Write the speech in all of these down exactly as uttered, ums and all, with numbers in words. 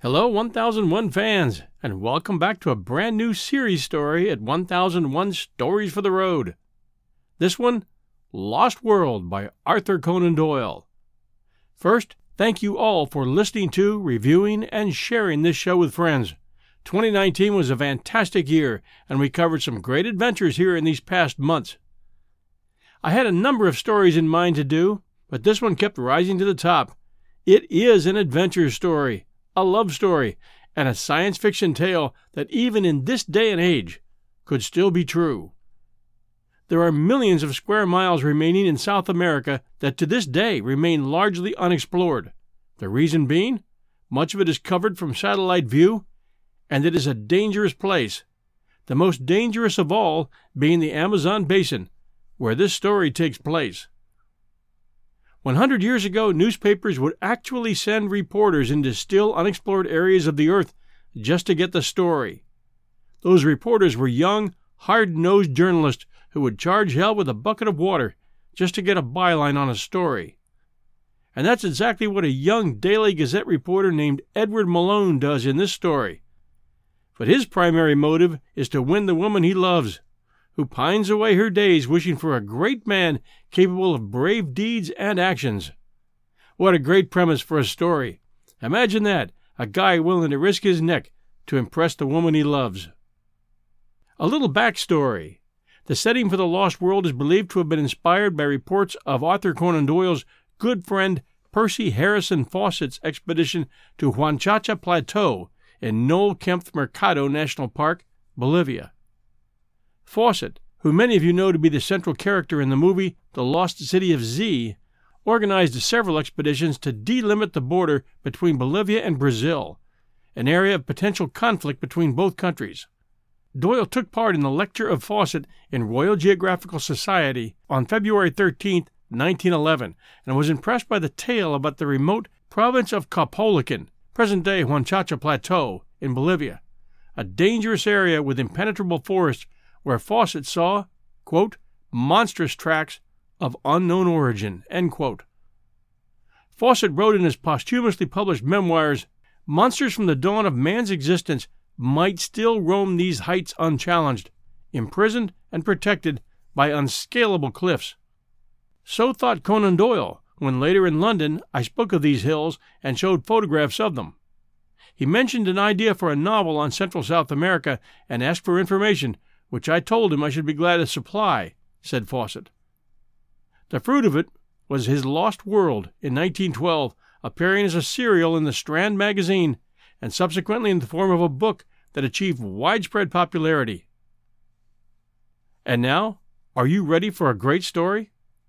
Hello, one thousand one fans, and welcome back to a brand new series story at one thousand one Stories for the Road. This one, Lost World by Arthur Conan Doyle. First, thank you all for listening to, reviewing, and sharing this show with friends. twenty nineteen was a fantastic year, and we covered some great adventures here in these past months. I had a number of stories in mind to do, but this one kept rising to the top. It is an adventure story, a love story, and a science fiction tale that even in this day and age could still be true. There are millions of square miles remaining in South America that to this day remain largely unexplored. The reason being, much of it is covered from satellite view, and it is a dangerous place, the most dangerous of all being the Amazon basin, where this story takes place. one hundred years ago, newspapers would actually send reporters into still unexplored areas of the earth just to get the story. Those reporters were young, hard-nosed journalists who would charge hell with a bucket of water just to get a byline on a story. And that's exactly what a young Daily Gazette reporter named Edward Malone does in this story. But his primary motive is to win the woman he loves, who pines away her days wishing for a great man capable of brave deeds and actions. What a great premise for a story. Imagine that, a guy willing to risk his neck to impress the woman he loves. A little backstory. The setting for the Lost World is believed to have been inspired by reports of Arthur Conan Doyle's good friend Percy Harrison Fawcett's expedition to Huanchaca Plateau in Nolkempf Mercado National Park, Bolivia. Fawcett, who many of you know to be the central character in the movie The Lost City of Z, organized several expeditions to delimit the border between Bolivia and Brazil, an area of potential conflict between both countries. Doyle took part in the lecture of Fawcett in Royal Geographical Society on February thirteenth, nineteen eleven, and was impressed by the tale about the remote province of Caupolicán, present-day Huanchaca Plateau, in Bolivia, a dangerous area with impenetrable forests where Fawcett saw, quote, monstrous tracks of unknown origin, end quote. Fawcett wrote in his posthumously published memoirs, monsters from the dawn of man's existence might still roam these heights unchallenged, imprisoned and protected by unscalable cliffs. So thought Conan Doyle when later in London I spoke of these hills and showed photographs of them. He mentioned an idea for a novel on Central South America and asked for information, which I told him I should be glad to supply, said Fawcett. The fruit of it was his Lost World in nineteen twelve, appearing as a serial in the Strand magazine, and subsequently in the form of a book that achieved widespread popularity. And now, are you ready for a great story?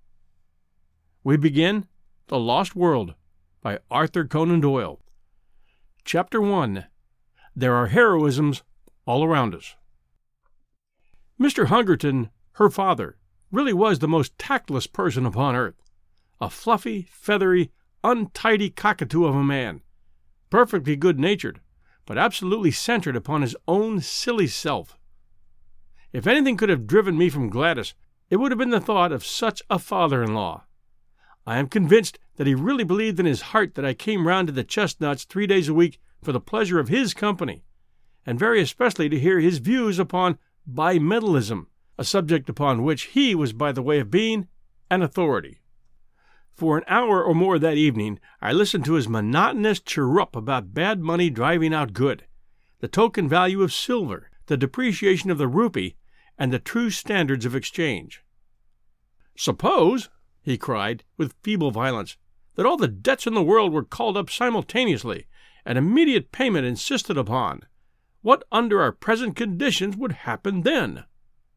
We begin The Lost World by Arthur Conan Doyle. Chapter one. There are heroisms all around us. Mister Hungerton, her father, really was the most tactless person upon earth. A fluffy, feathery, untidy cockatoo of a man, perfectly good-natured, but absolutely centered upon his own silly self. If anything could have driven me from Gladys, it would have been the thought of such a father-in-law. I am convinced that he really believed in his heart that I came round to the Chestnuts three days a week for the pleasure of his company, and very especially to hear his views upon bimetallism, a subject upon which he was, by the way of being, an authority. For an hour or more that evening, I listened to his monotonous chirrup about bad money driving out good, the token value of silver, the depreciation of the rupee, and the true standards of exchange. Suppose, he cried, with feeble violence, that all the debts in the world were called up simultaneously, and immediate payment insisted upon. What under our present conditions would happen then?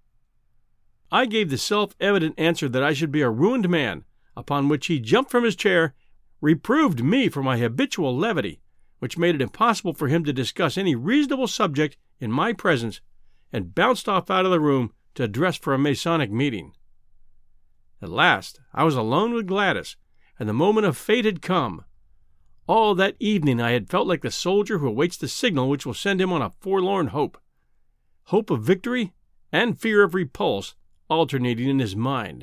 I gave the self-evident answer that I should be a ruined man, upon which he jumped from his chair, reproved me for my habitual levity, which made it impossible for him to discuss any reasonable subject in my presence, and bounced off out of the room to dress for a Masonic meeting. At last I was alone with Gladys, and the moment of fate had come. All that evening I had felt like the soldier who awaits the signal which will send him on a forlorn hope. Hope of victory and fear of repulse alternating in his mind.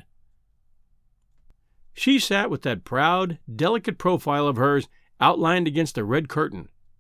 She sat with that proud, delicate profile of hers outlined against the red curtain,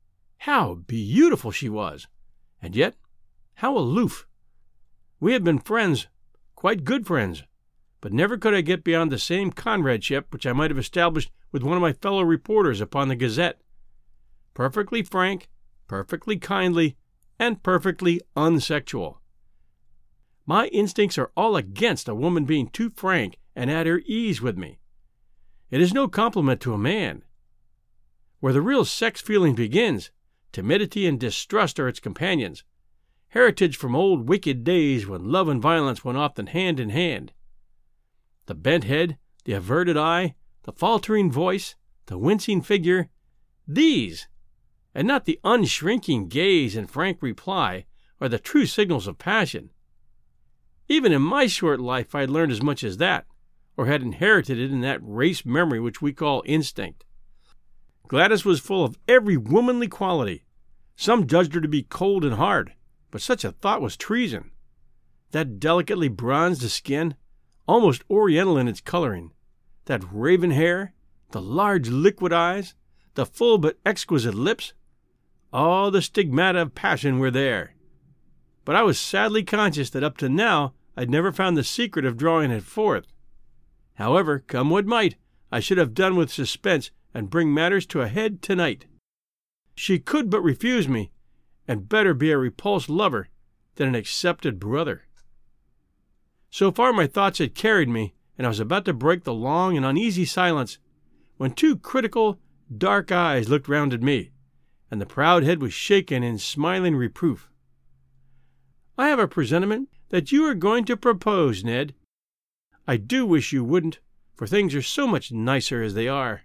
How beautiful she was! And yet, how aloof! We had been friends, quite good friends, but never could I get beyond the same comradeship which I might have established with one of my fellow reporters upon the Gazette. Perfectly frank, perfectly kindly, and perfectly unsexual. My instincts are all against a woman being too frank and at her ease with me. It is no compliment to a man. Where the real sex feeling begins, timidity and distrust are its companions, heritage from old wicked days when love and violence went often hand in hand. The bent head, the averted eye, the faltering voice, the wincing figure, these, and not the unshrinking gaze and frank reply, are the true signals of passion. Even in my short life I had learned as much as that, or had inherited it in that race memory which we call instinct. Gladys was full of every womanly quality. Some judged her to be cold and hard, but such a thought was treason. That delicately bronzed skin, almost oriental in its coloring, that raven hair, the large liquid eyes, the full but exquisite lips, all the stigmata of passion were there. But I was sadly conscious that up to now I'd never found the secret of drawing it forth. However, come what might, I should have done with suspense and bring matters to a head tonight. She could but refuse me, and better be a repulsed lover than an accepted brother. So far my thoughts had carried me, and I was about to break the long and uneasy silence, when two critical, dark eyes looked round at me, and the proud head was shaken in smiling reproof. "I have a presentiment that you are going to propose, Ned. I do wish you wouldn't, for things are so much nicer as they are."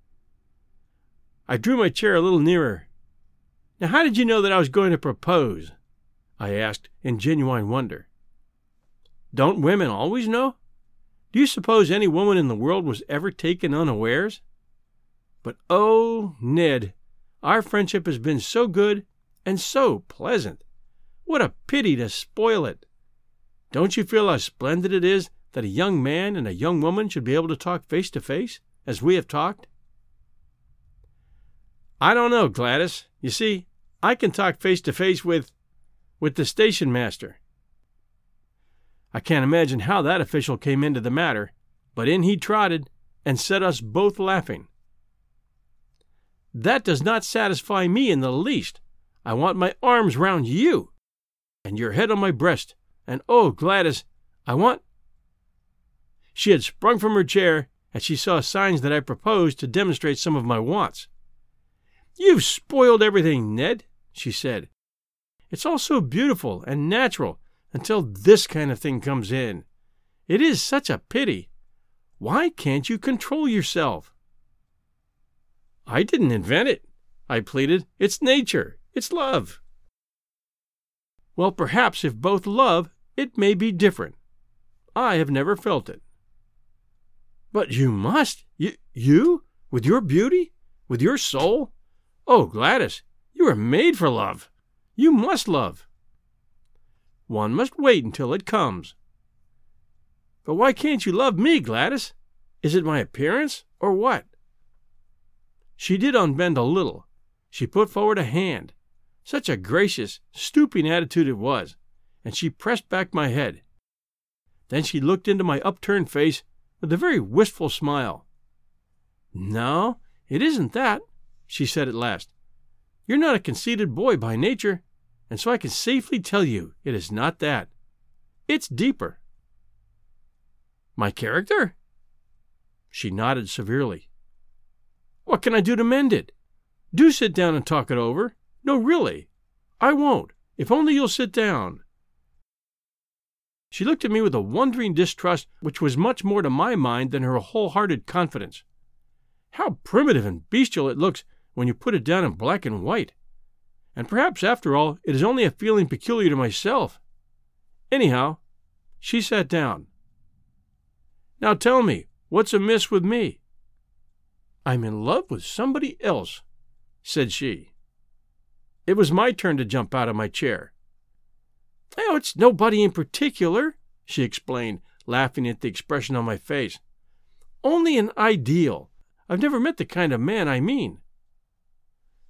I drew my chair a little nearer. "Now, how did you know that I was going to propose?" I asked in genuine wonder. "Don't women always know? Do you suppose any woman in the world was ever taken unawares? But oh, Ned, our friendship has been so good and so pleasant. What a pity to spoil it. Don't you feel how splendid it is that a young man and a young woman should be able to talk face to face, as we have talked?" "I don't know, Gladys. You see, I can talk face to face with, with the station master." I can't imagine how that official came into the matter, but in he trotted and set us both laughing. "That does not satisfy me in the least. I want my arms round you, and your head on my breast, and oh, Gladys, I want—" She had sprung from her chair, and she saw signs that I proposed to demonstrate some of my wants. "You've spoiled everything, Ned," she said. "It's all so beautiful and natural until this kind of thing comes in. It is such a pity. Why can't you control yourself?" "I didn't invent it," I pleaded. "It's nature. It's love." "Well, perhaps if both love, it may be different. I have never felt it." "But you must. You, you, with your beauty, with your soul. Oh, Gladys, you are made for love. You must love." "One must wait until it comes." "But why can't you love me, Gladys? Is it my appearance, or what?" She did unbend a little. She put forward a hand. Such a gracious, stooping attitude it was, and she pressed back my head. Then she looked into my upturned face with a very wistful smile. "No, it isn't that," she said at last. "You're not a conceited boy by nature, and so I can safely tell you it is not that. It's deeper." "My character?" She nodded severely. "What can I do to mend it? Do sit down and talk it over. No, really. I won't, if only you'll sit down." She looked at me with a wondering distrust which was much more to my mind than her wholehearted confidence. How primitive and bestial it looks when you put it down in black and white. And perhaps, after all, it is only a feeling peculiar to myself. Anyhow, she sat down. "Now tell me, what's amiss with me?" "I'm in love with somebody else," said she. It was my turn to jump out of my chair. "Oh, it's nobody in particular," she explained, laughing at the expression on my face. "Only an ideal. I've never met the kind of man I mean."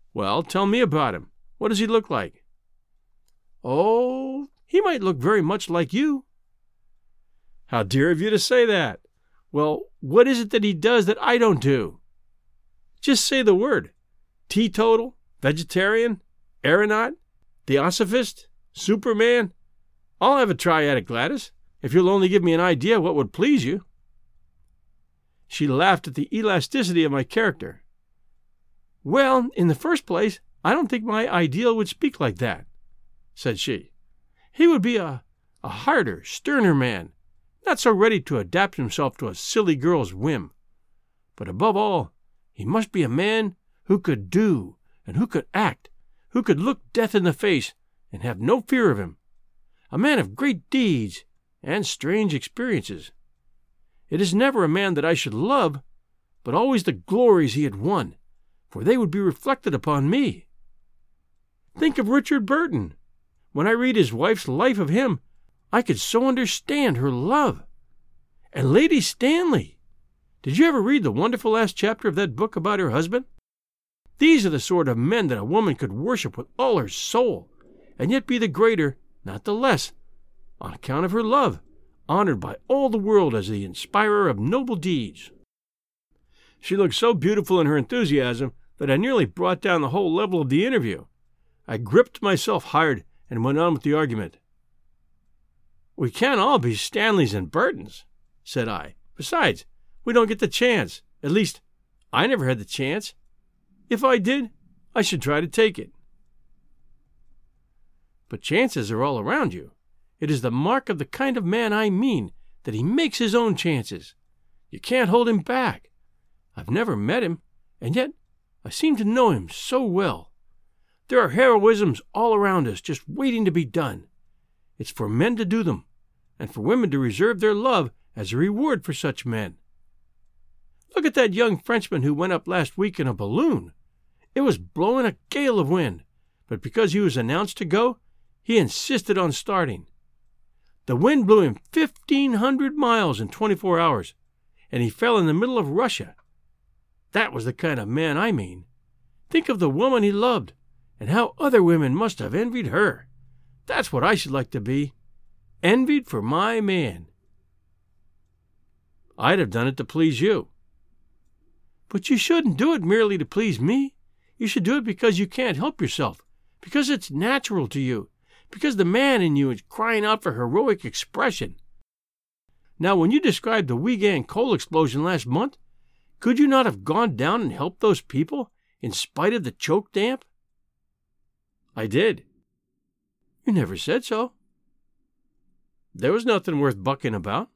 Well, tell me about him. What does he look like? Oh, he might look very much like you. How dear of you to say that. Well, what is it that he does that I don't do? Just say the word. Teetotal, vegetarian, aeronaut, theosophist, Superman. I'll have a try at it, Gladys, if you'll only give me an idea what would please you. She laughed at the elasticity of my character. Well, in the first place, I don't think my ideal would speak like that, said she. He would be a, a harder, sterner man, not so ready to adapt himself to a silly girl's whim. But above all, he must be a man who could do and who could act, who could look death in the face and have no fear of him, a man of great deeds and strange experiences. It is never a man that I should love, but always the glories he had won, for they would be reflected upon me. Think of Richard Burton. When I read his wife's life of him, I could so understand her love. And Lady Stanley. Did you ever read the wonderful last chapter of that book about her husband? These are the sort of men that a woman could worship with all her soul, and yet be the greater, not the less, on account of her love, honored by all the world as the inspirer of noble deeds. She looked so beautiful in her enthusiasm that I nearly brought down the whole level of the interview. I gripped myself hard and went on with the argument. We can't all be Stanleys and Burtons, said I. Besides, we don't get the chance. At least, I never had the chance. If I did, I should try to take it. But chances are all around you. It is the mark of the kind of man I mean that he makes his own chances. You can't hold him back. I've never met him, and yet I seem to know him so well. There are heroisms all around us just waiting to be done. It's for men to do them, and for women to reserve their love as a reward for such men. Look at that young Frenchman who went up last week in a balloon. It was blowing a gale of wind, but because he was announced to go, he insisted on starting. The wind blew him fifteen hundred miles in twenty-four hours, and he fell in the middle of Russia. That was the kind of man I mean. Think of the woman he loved, and how other women must have envied her. That's what I should like to be. Envied for my man. I'd have done it to please you. But you shouldn't do it merely to please me. You should do it because you can't help yourself, because it's natural to you, because the man in you is crying out for heroic expression. Now, when you described the Wiegand coal explosion last month, could you not have gone down and helped those people, in spite of the choke damp? I did. You never said so. There was nothing worth bucking about.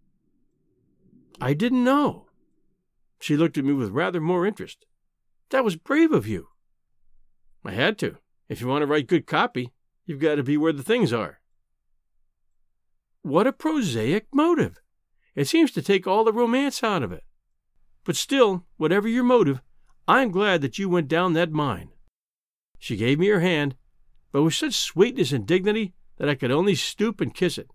I didn't know. She looked at me with rather more interest. That was brave of you. I had to. If you want to write good copy, you've got to be where the things are. What a prosaic motive. It seems to take all the romance out of it. But still, whatever your motive, I'm glad that you went down that mine. She gave me her hand, but with such sweetness and dignity that I could only stoop and kiss it.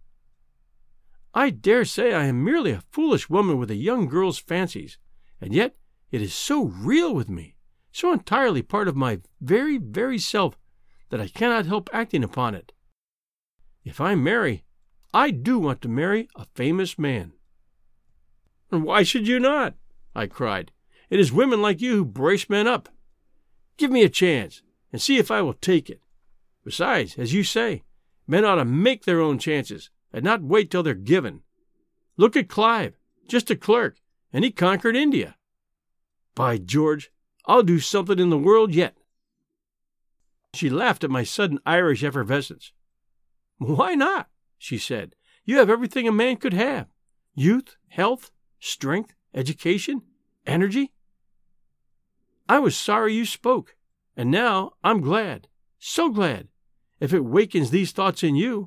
I dare say I am merely a foolish woman with a young girl's fancies, and yet it is so real with me, so entirely part of my very, very self, that I cannot help acting upon it. If I marry, I do want to marry a famous man. And why should you not? I cried. It is women like you who brace men up. Give me a chance, and see if I will take it. Besides, as you say, men ought to make their own chances, and not wait till they're given. Look at Clive, just a clerk, and he conquered India. By George, I'll do something in the world yet. She laughed at my sudden Irish effervescence. Why not? She said. You have everything a man could have. Youth, health, strength, education, energy. I was sorry you spoke, and now I'm glad, so glad, if it wakens these thoughts in you.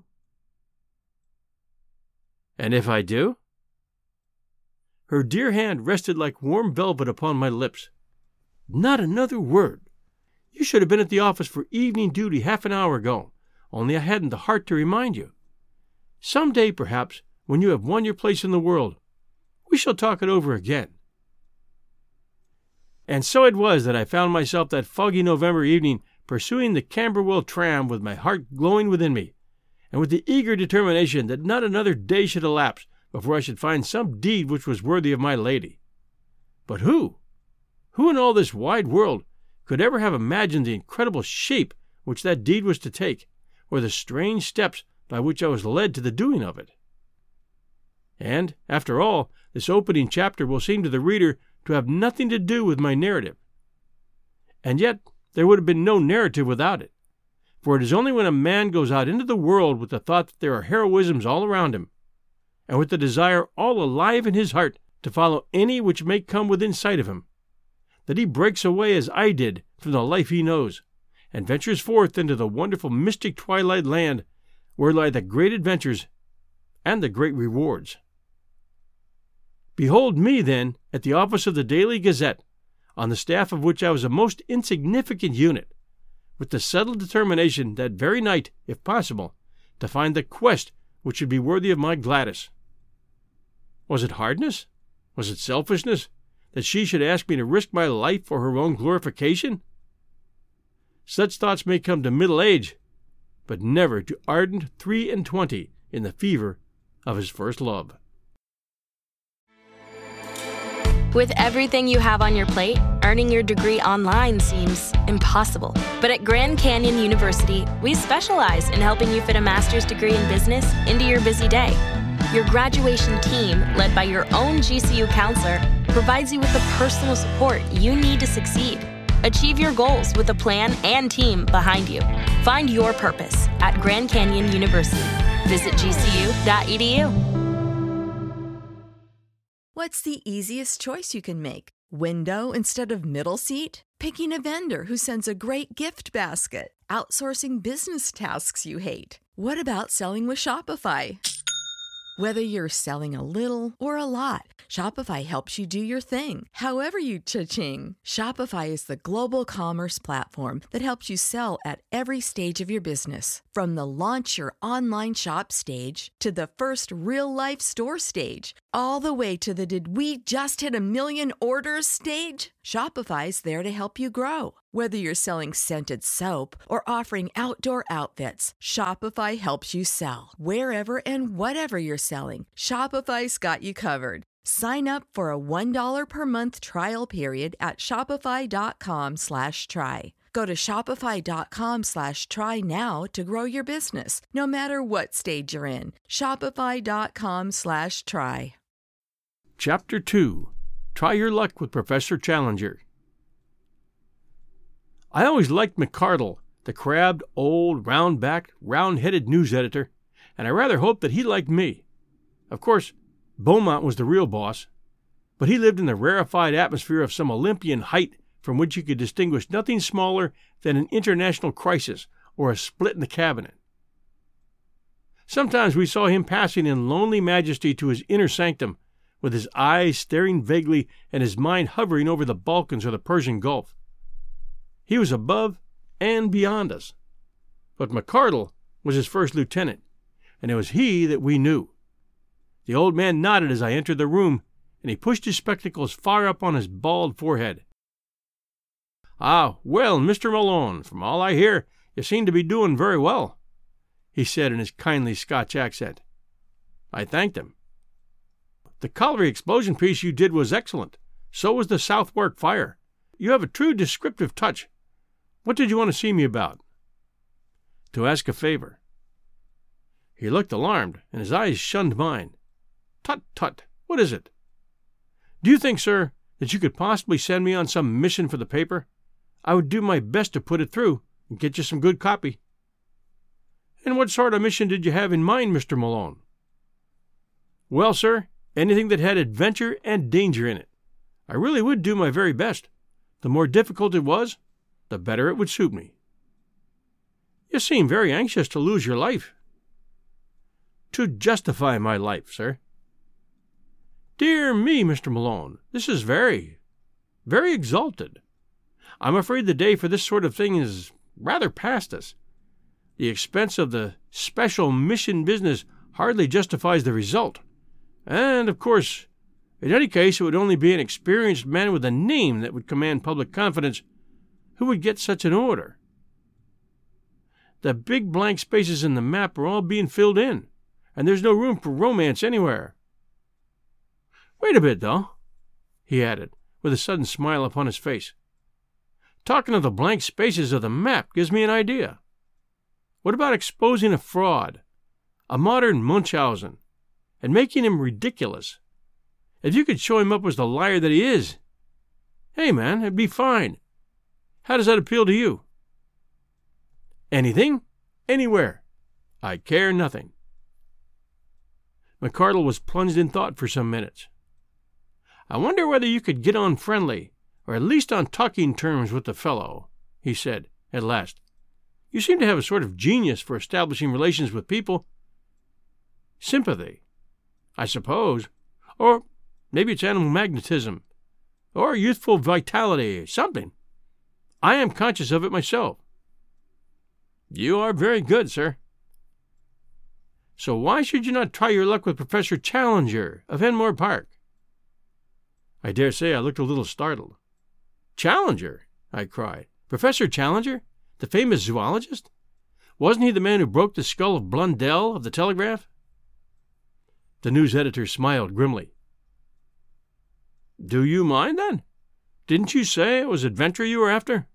And if I do? Her dear hand rested like warm velvet upon my lips. Not another word. You should have been at the office for evening duty half an hour ago, only I hadn't the heart to remind you. Some day, perhaps, when you have won your place in the world, we shall talk it over again. And so it was that I found myself that foggy November evening pursuing the Camberwell tram with my heart glowing within me, and with the eager determination that not another day should elapse before I should find some deed which was worthy of my lady. But who, who in all this wide world could ever have imagined the incredible shape which that deed was to take, or the strange steps by which I was led to the doing of it? And, after all, this opening chapter will seem to the reader to have nothing to do with my narrative. And yet there would have been no narrative without it, for it is only when a man goes out into the world with the thought that there are heroisms all around him, and with the desire all alive in his heart to follow any which may come within sight of him, that he breaks away as I did from the life he knows, and ventures forth into the wonderful mystic twilight land where lie the great adventures and the great rewards. Behold me, then, at the office of the Daily Gazette, on the staff of which I was a most insignificant unit, with the settled determination that very night, if possible, to find the quest which should be worthy of my Gladys. Was it hardness? Was it selfishness, that she should ask me to risk my life for her own glorification? Such thoughts may come to middle age, but never to ardent three and twenty in the fever of his first love. With everything you have on your plate, earning your degree online seems impossible. But at Grand Canyon University, we specialize in helping you fit a master's degree in business into your busy day. Your graduation team, led by your own G C U counselor, provides you with the personal support you need to succeed. Achieve your goals with a plan and team behind you. Find your purpose at Grand Canyon University. Visit G C U dot E D U. What's the easiest choice you can make? Window instead of middle seat? Picking a vendor who sends a great gift basket? Outsourcing business tasks you hate? What about selling with Shopify? Whether you're selling a little or a lot, Shopify helps you do your thing, however you cha-ching. Shopify is the global commerce platform that helps you sell at every stage of your business. From the launch your online shop stage to the first real-life store stage, all the way to the did we just hit a million orders stage. Shopify's there to help you grow. Whether you're selling scented soap or offering outdoor outfits, Shopify helps you sell. Wherever and whatever you're selling, Shopify's got you covered. Sign up for a one dollar per month trial period at shopify.com slash try. Go to shopify.com slash try now to grow your business, no matter what stage you're in. Shopify.com slash try. Chapter two. Try Your Luck with Professor Challenger. I always liked McCardle, the crabbed, old, round-backed, round-headed news editor, and I rather hoped that he liked me. Of course, Beaumont was the real boss, but he lived in the rarefied atmosphere of some Olympian height from which you could distinguish nothing smaller than an international crisis or a split in the cabinet. Sometimes we saw him passing in lonely majesty to his inner sanctum, with his eyes staring vaguely and his mind hovering over the Balkans or the Persian Gulf. He was above and beyond us. But McCardle was his first lieutenant, and it was he that we knew. The old man nodded as I entered the room, and he pushed his spectacles far up on his bald forehead. "Ah, well, Mister Malone, from all I hear, you seem to be doing very well," he said in his kindly Scotch accent. I thanked him. "The colliery explosion piece you did was excellent. So was the Southwark fire. You have a true descriptive touch. What did you want to see me about?" "To ask a favor." He looked alarmed, and his eyes shunned mine. "Tut, tut, what is it?" "Do you think, sir, that you could possibly send me on some mission for the paper? I would do my best to put it through and get you some good copy." "And what sort of mission did you have in mind, Mister Malone?" "Well, sir, anything that had adventure and danger in it. I really would do my very best. The more difficult it was, the better it would suit me." "You seem very anxious to lose your life." "To justify my life, sir." "Dear me, Mister Malone, this is very, very exalted. I'm afraid the day for this sort of thing is rather past us. The expense of the special mission business hardly justifies the result. And, of course, In any case, it would only be an experienced man with a name that would command public confidence who would get such an order. The big blank spaces in the map are all being filled in, and there's no room for romance anywhere. Wait a bit, though," he added, with a sudden smile upon his face. "Talking of the blank spaces of the map gives me an idea. What about exposing a fraud, a modern Munchausen, and making him ridiculous? If you could show him up as the liar that he is, hey, man, it'd be fine. How does that appeal to you?" "Anything, anywhere. I care nothing." McCardle was plunged in thought for some minutes. "I wonder whether you could get on friendly, or at least on talking terms with the fellow," he said, at last. "You seem to have a sort of genius for establishing relations with people. Sympathy, I suppose, or maybe it's animal magnetism, or youthful vitality, something. I am conscious of it myself." "You are very good, sir." "So why should you not try your luck with Professor Challenger of Enmore Park?" I dare say I looked a little startled. "Challenger?" I cried. "Professor Challenger? The famous zoologist? Wasn't he the man who broke the skull of Blundell of the Telegraph?" The news editor smiled grimly. "Do you mind, then? Didn't you say it was adventure you were after?"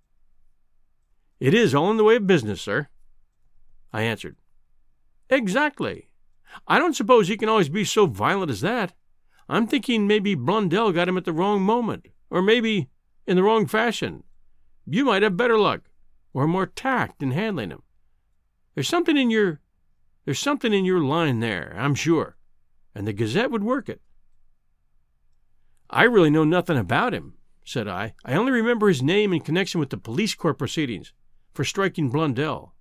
"It is all in the way of business, sir," I answered. "Exactly. I don't suppose he can always be so violent as that. I'm thinking maybe Blundell got him at the wrong moment, or maybe in the wrong fashion. You might have better luck, or more tact in handling him. There's something in your there's something in your line there, I'm sure, and the Gazette would work it." "I really know nothing about him," said I. "I only remember his name in connection with the police court proceedings for striking Blundell."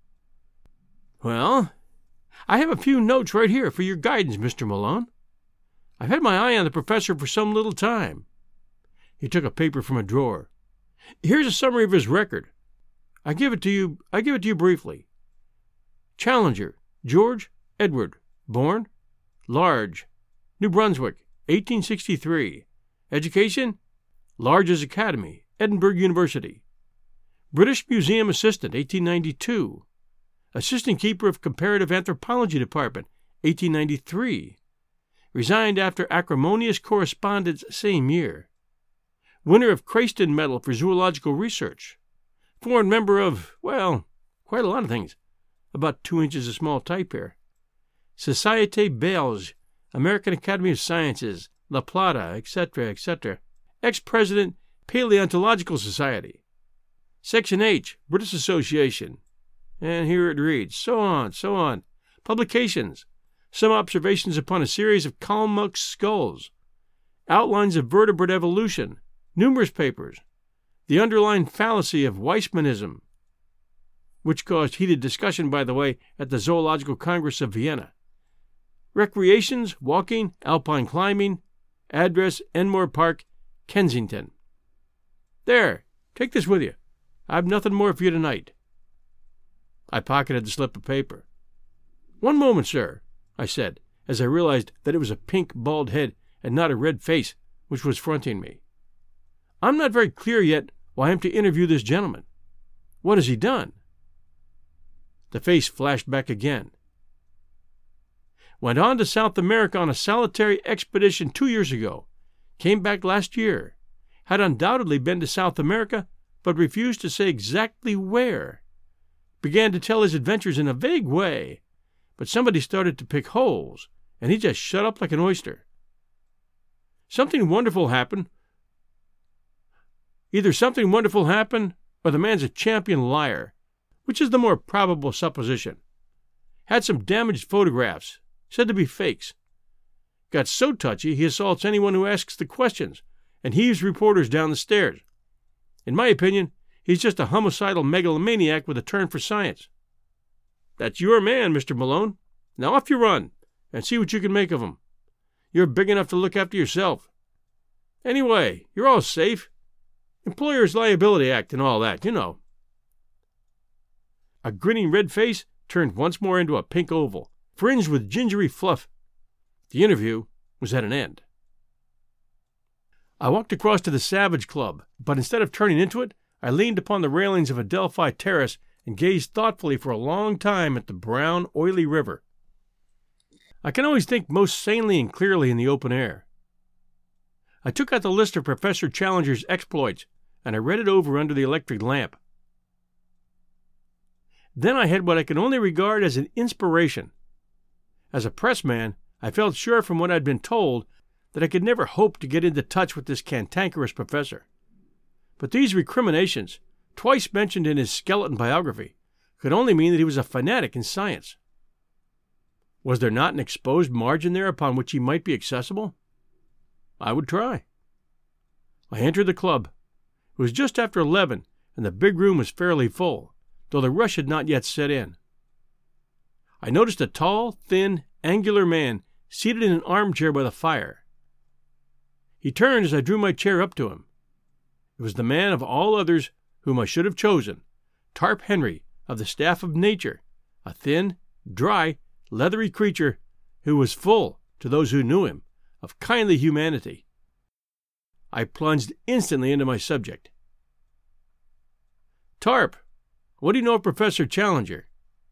"Well, I have a few notes right here for your guidance, Mister Malone. I've had my eye on the professor for some little time." He took a paper from a drawer. "Here's a summary of his record. I give it to you. I give it to you briefly. Challenger, George Edward, born Large, New Brunswick, eighteen sixty-three. Education, Large's Academy, Edinburgh University. British Museum assistant, eighteen ninety-two. Assistant keeper of Comparative Anthropology Department, eighteen ninety-three. Resigned after acrimonious correspondence same year. Winner of Crayston Medal for Zoological Research. Foreign member of, well, quite a lot of things. About two inches of small type here. Société Belge, American Academy of Sciences, La Plata, et cetera, et cetera. Ex-president, Paleontological Society. Section H, British Association. And here it reads, so on, so on. Publications. Some observations upon a series of Kalmuck skulls. Outlines of vertebrate evolution. Numerous papers. The underlying fallacy of Weissmannism, which caused heated discussion, by the way, at the Zoological Congress of Vienna. Recreations, walking, alpine climbing. Address, Enmore Park, Kensington. There, take this with you. I've nothing more for you tonight. I pocketed the slip of paper. One moment, sir, I said, as I realized that it was a pink, bald head and not a red face which was fronting me. I'm not very clear yet why I'm to interview this gentleman. What has he done? The face flashed back again. Went on to South America on a solitary expedition two years ago. Came back last year. Had undoubtedly been to South America, but refused to say exactly where. Began to tell his adventures in a vague way, but somebody started to pick holes, and he just shut up like an oyster. Something wonderful happened. Either something wonderful happened, or the man's a champion liar, which is the more probable supposition. Had some damaged photographs, said to be fakes. Got so touchy he assaults anyone who asks the questions, and heaves reporters down the stairs. In my opinion, he's just a homicidal megalomaniac with a turn for science. That's your man, Mister Malone. Now off you run, and see what you can make of him. You're big enough to look after yourself. Anyway, you're all safe. Employers' Liability Act and all that, you know. A grinning red face turned once more into a pink oval, fringed with gingery fluff. The interview was at an end. I walked across to the Savage Club, but instead of turning into it, I leaned upon the railings of Adelphi Terrace and gazed thoughtfully for a long time at the brown, oily river. I can always think most sanely and clearly in the open air. I took out the list of Professor Challenger's exploits, and I read it over under the electric lamp. Then I had what I can only regard as an inspiration. As a pressman, I felt sure from what I'd been told that I could never hope to get into touch with this cantankerous professor. But these recriminations, twice mentioned in his skeleton biography, could only mean that he was a fanatic in science. Was there not an exposed margin there upon which he might be accessible? I would try. I entered the club. It was just after eleven, and the big room was fairly full, though the rush had not yet set in. I noticed a tall, thin, angular man seated in an armchair by the fire. He turned as I drew my chair up to him. It was the man of all others whom I should have chosen, Tarp Henry of the Staff of Nature, a thin, dry, leathery creature who was full, to those who knew him, of kindly humanity. I plunged instantly into my subject. Tarp, what do you know of Professor Challenger?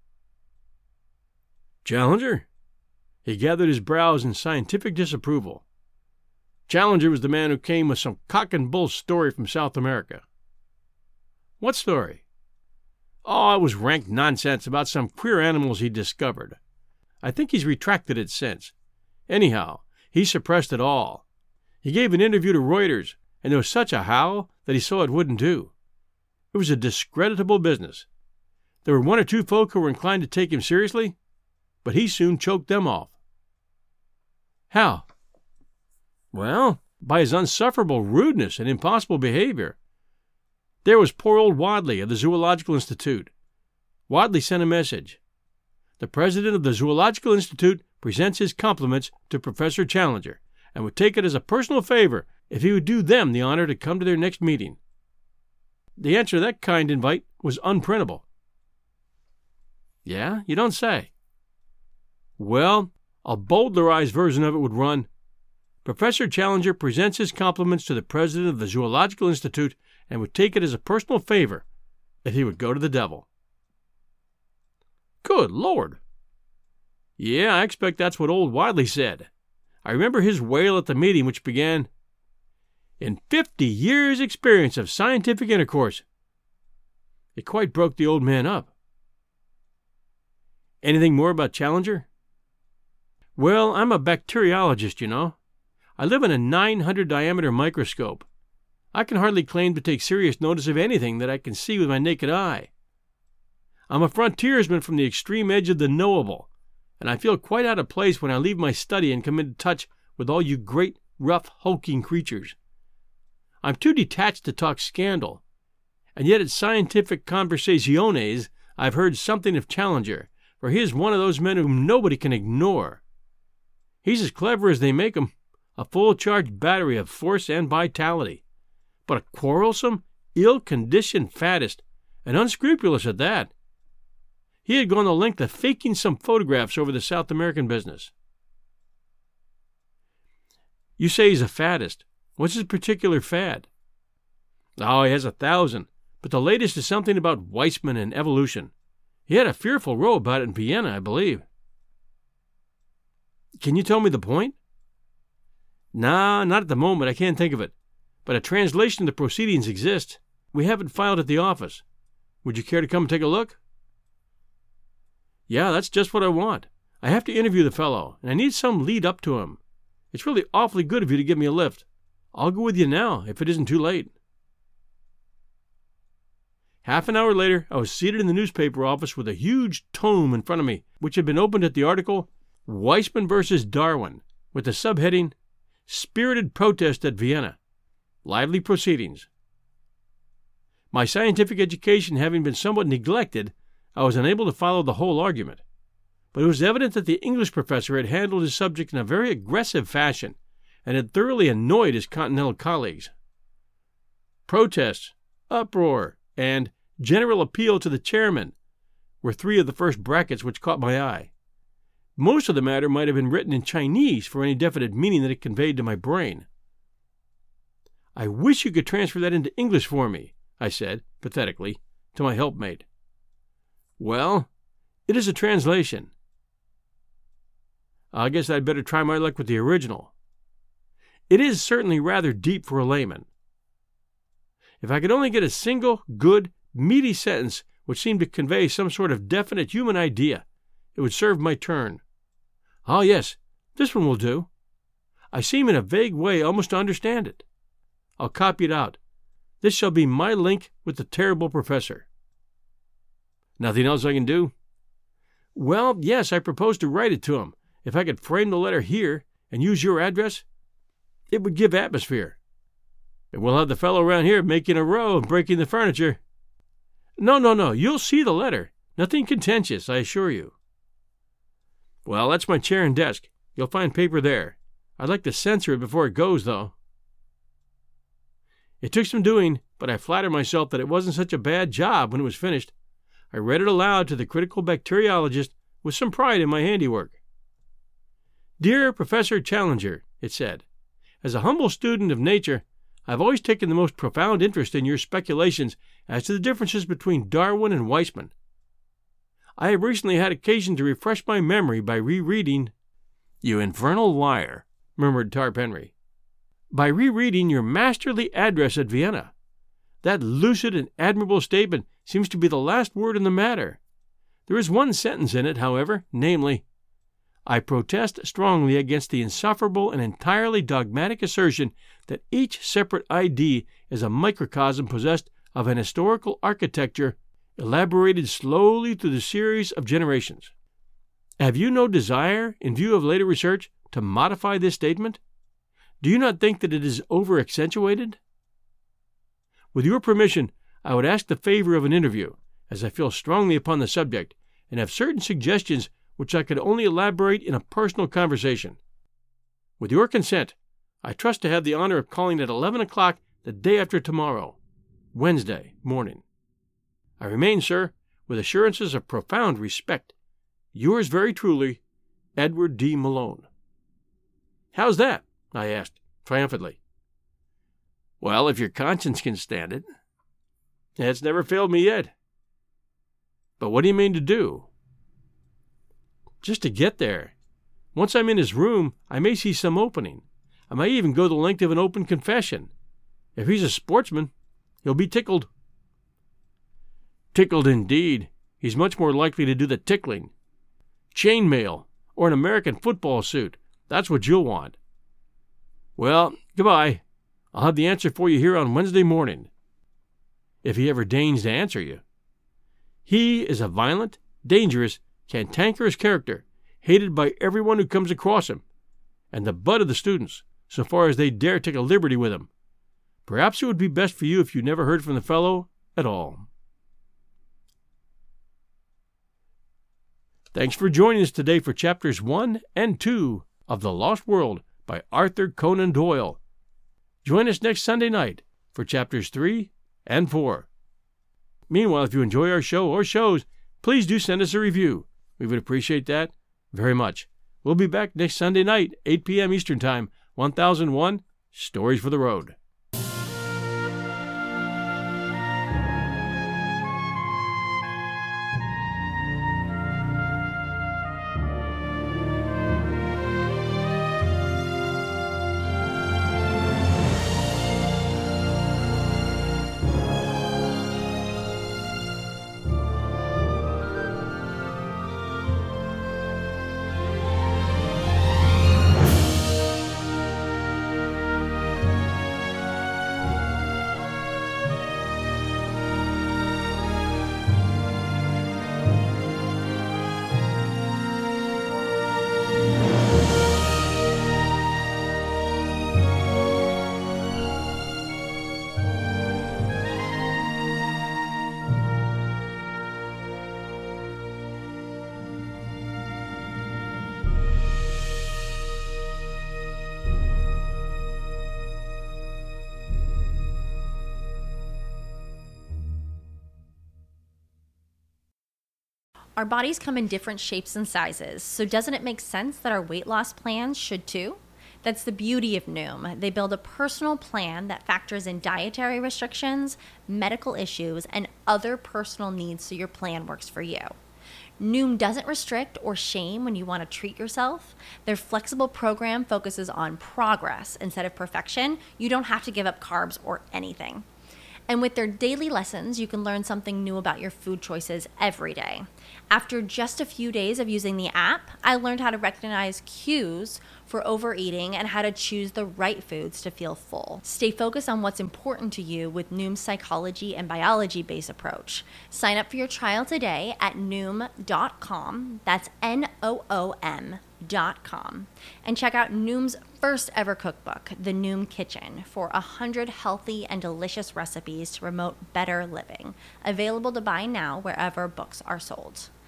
Challenger? He gathered his brows in scientific disapproval. Challenger was the man who came with some cock and bull story from South America. What story? Oh, it was rank nonsense about some queer animals he'd discovered. I think he's retracted it since. Anyhow, he suppressed it all. He gave an interview to Reuters, and there was such a howl that he saw it wouldn't do. It was a discreditable business. There were one or two folk who were inclined to take him seriously, but he soon choked them off. How? Well, by his unsufferable rudeness and impossible behavior. There was poor old Wadley of the Zoological Institute. Wadley sent a message. The president of the Zoological Institute presents his compliments to Professor Challenger, and would take it as a personal favor if he would do them the honor to come to their next meeting. The answer to that kind invite was unprintable. Yeah, you don't say. Well, a bowdlerized version of it would run, Professor Challenger presents his compliments to the president of the Zoological Institute and would take it as a personal favor if he would go to the devil. Good Lord! Yeah, I expect that's what old Wadley said. I remember his wail at the meeting, which began, "In fifty years' experience of scientific intercourse." It quite broke the old man up. Anything more about Challenger? Well, I'm a bacteriologist, you know. I live in a nine hundred diameter microscope. I can hardly claim to take serious notice of anything that I can see with my naked eye. I'm a frontiersman from the extreme edge of the knowable, and I feel quite out of place when I leave my study and come into touch with all you great, rough, hulking creatures. I'm too detached to talk scandal, and yet at scientific conversationes I've heard something of Challenger, for he is one of those men whom nobody can ignore. He's as clever as they make 'em, a full-charged battery of force and vitality, but a quarrelsome, ill-conditioned faddist, and unscrupulous at that. He had gone the length of faking some photographs over the South American business. You say he's a faddist. What's his particular fad? Oh, he has a thousand, but the latest is something about Weissman and evolution. He had a fearful row about it in Vienna, I believe. Can you tell me the point? Nah, not at the moment. I can't think of it. But a translation of the proceedings exists. We have it filed at the office. Would you care to come and take a look? Yeah, that's just what I want. I have to interview the fellow, and I need some lead up to him. It's really awfully good of you to give me a lift. I'll go with you now, if it isn't too late. Half an hour later, I was seated in the newspaper office with a huge tome in front of me, which had been opened at the article, Weissman versus Darwin, with the subheading, Spirited Protest at Vienna. Lively Proceedings. My scientific education having been somewhat neglected, I was unable to follow the whole argument, but it was evident that the English professor had handled his subject in a very aggressive fashion and had thoroughly annoyed his continental colleagues. Protests, uproar, and general appeal to the chairman were three of the first brackets which caught my eye. Most of the matter might have been written in Chinese for any definite meaning that it conveyed to my brain. I wish you could transfer that into English for me, I said, pathetically, to my helpmate. Well, it is a translation. I guess I'd better try my luck with the original. It is certainly rather deep for a layman. If I could only get a single, good, meaty sentence which seemed to convey some sort of definite human idea, it would serve my turn. Ah, yes, this one will do. I seem in a vague way almost to understand it. I'll copy it out. This shall be my link with the terrible professor. Nothing else I can do? Well, yes, I propose to write it to him. If I could frame the letter here and use your address, it would give atmosphere. And we'll have the fellow around here making a row and breaking the furniture. No, no, no, you'll see the letter. Nothing contentious, I assure you. Well, that's my chair and desk. You'll find paper there. I'd like to censor it before it goes, though. It took some doing, but I flatter myself that it wasn't such a bad job when it was finished. I read it aloud to the critical bacteriologist with some pride in my handiwork. Dear Professor Challenger, it said, as a humble student of nature, I've always taken the most profound interest in your speculations as to the differences between Darwin and Weismann. I have recently had occasion to refresh my memory by rereading— You infernal liar, murmured Tarp Henry. By rereading your masterly address at Vienna. That lucid and admirable statement seems to be the last word in the matter. There is one sentence in it, however, namely, I protest strongly against the insufferable and entirely dogmatic assertion that each separate I D is a microcosm possessed of an historical architecture elaborated slowly through the series of generations. Have you no desire, in view of later research, to modify this statement? Do you not think that it is over-accentuated? With your permission, I would ask the favor of an interview, as I feel strongly upon the subject, and have certain suggestions which I could only elaborate in a personal conversation. With your consent, I trust to have the honor of calling at eleven o'clock the day after tomorrow, Wednesday morning. I remain, sir, with assurances of profound respect, yours very truly, Edward D. Malone. How's that? I asked, triumphantly. Well, if your conscience can stand it. It's never failed me yet. But what do you mean to do? Just to get there. Once I'm in his room, I may see some opening. I may even go the length of an open confession. If he's a sportsman, he'll be tickled. Tickled indeed. He's much more likely to do the tickling. Chainmail, or an American football suit. That's what you'll want. Well, goodbye. I'll have the answer for you here on Wednesday morning. If he ever deigns to answer you. He is a violent, dangerous, cantankerous character, hated by everyone who comes across him, and the butt of the students, so far as they dare take a liberty with him. Perhaps it would be best for you if you never heard from the fellow at all. Thanks for joining us today for chapters one and two of The Lost World by Arthur Conan Doyle. Join us next Sunday night for chapters three and four. Meanwhile, if you enjoy our show or shows, please do send us a review. We would appreciate that very much. We'll be back next Sunday night, eight p.m. Eastern Time, one thousand one Stories for the Road. Our bodies come in different shapes and sizes, so doesn't it make sense that our weight loss plans should too? That's the beauty of Noom. They build a personal plan that factors in dietary restrictions, medical issues, and other personal needs so your plan works for you. Noom doesn't restrict or shame when you want to treat yourself. Their flexible program focuses on progress instead of perfection. You don't have to give up carbs or anything. And with their daily lessons, you can learn something new about your food choices every day. After just a few days of using the app, I learned how to recognize cues for overeating and how to choose the right foods to feel full. Stay focused on what's important to you with Noom's psychology and biology-based approach. Sign up for your trial today at noom dot com. That's N O O M dot com. And check out Noom's first ever cookbook, The Noom Kitchen, for one hundred healthy and delicious recipes to promote better living. Available to buy now wherever books are sold.